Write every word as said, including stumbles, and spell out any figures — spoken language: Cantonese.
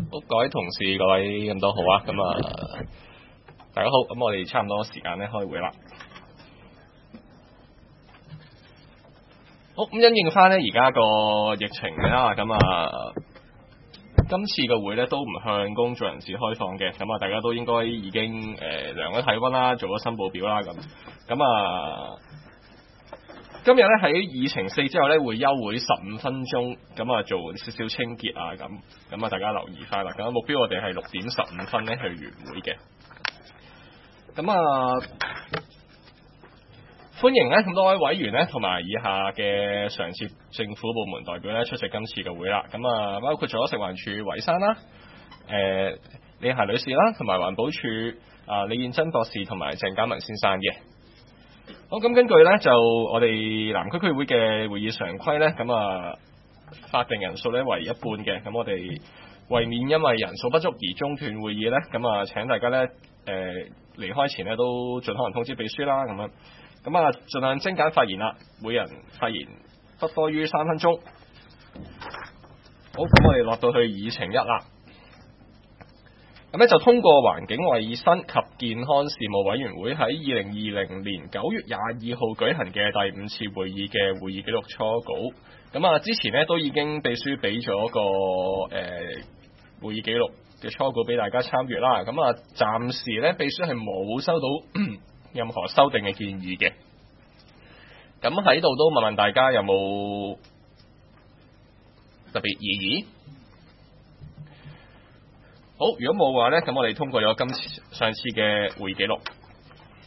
好，各位同事、各位咁多好啊，咁啊，大家好，咁我哋差唔多時間咧開會啦。好，咁因應翻咧而家個疫情啦，咁啊，今次嘅會咧都唔向公眾人士開放嘅，咁啊，大家都應該已經誒、呃、量咗體温啦，做咗申報表啦，咁，咁啊。今日咧喺議程四之後咧會休會十五分鐘，咁啊做少少清潔啊咁，咁啊大家留意翻啦。咁目標我哋係六點十五分咧去完會嘅。咁啊歡迎咧咁多位委員咧同埋以下嘅常設政府部門代表咧出席今次嘅會啦。咁啊包括咗食環署韋珊啦、誒、呃、李霞女士啦，同埋環保署啊李燕珍博士同埋鄭家文先生嘅。好，咁根據咧就我哋南區區會嘅會議常規咧，咁啊法定人數咧為一半嘅，咁我哋為免因為人數不足而中斷會議咧，咁啊請大家咧誒離開前咧都盡可能通知秘書啦，咁樣，咁啊盡量精簡發言啦，每人發言不多於三分鐘。好，咁我哋落到去議程一啦。咁咧就通過環境衛生及健康事務委員會喺二零二零年九月廿二號舉行嘅第五次會議嘅會議記錄初稿。咁啊，之前咧都已經秘書俾咗個誒、呃、會議記錄嘅初稿俾大家參閱啦。咁啊，暫時咧秘書係冇收到任何修訂嘅建議嘅。咁喺度都問問大家有冇特別異議？好，如果冇嘅話咧，咁我哋通過咗今次上次嘅會議記錄。